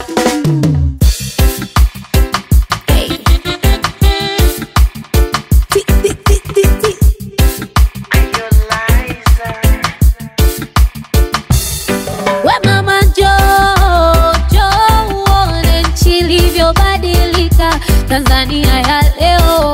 Tanzania ya leo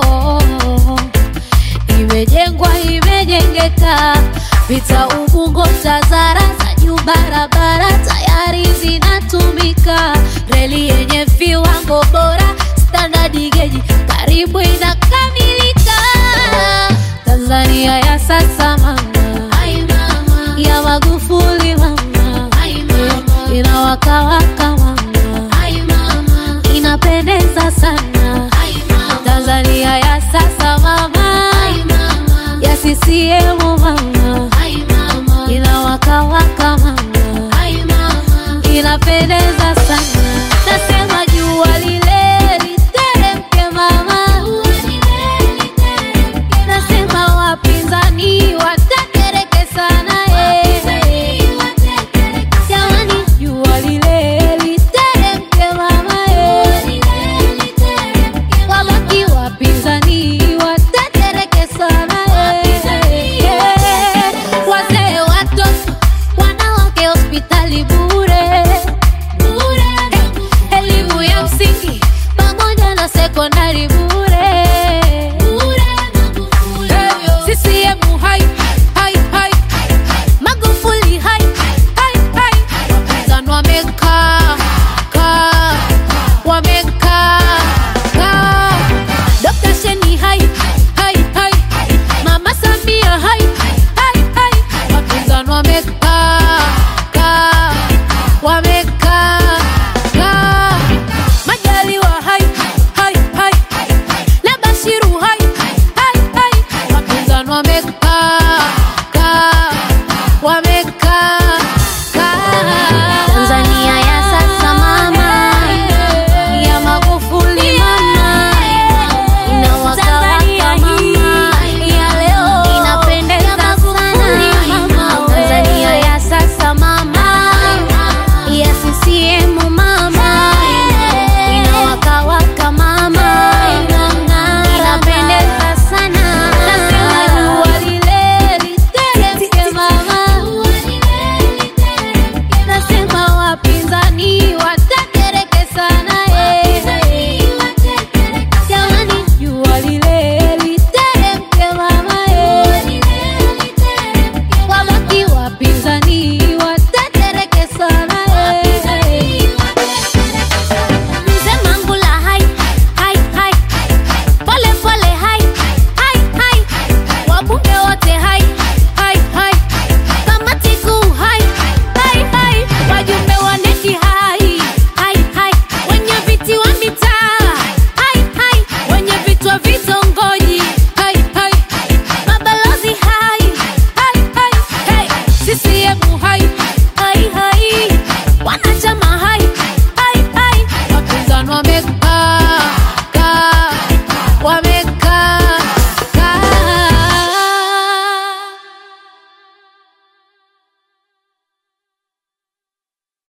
imejengwa, imejengeka, vita Ubungo, Tazara za juu, barabara tayari zinatumika, reli yenye viwango bora, standard gauge karibu inakamilika. Tanzania ya sasa mama, ai mama, ya Magufuli mama, ai mama, inawakawaka mama, ai mama, inapendeza sana. Tanzania ya sasa mama, ai mama, ya CCM mama, ai mama, inawakawaka mama, ai mama, inapendeza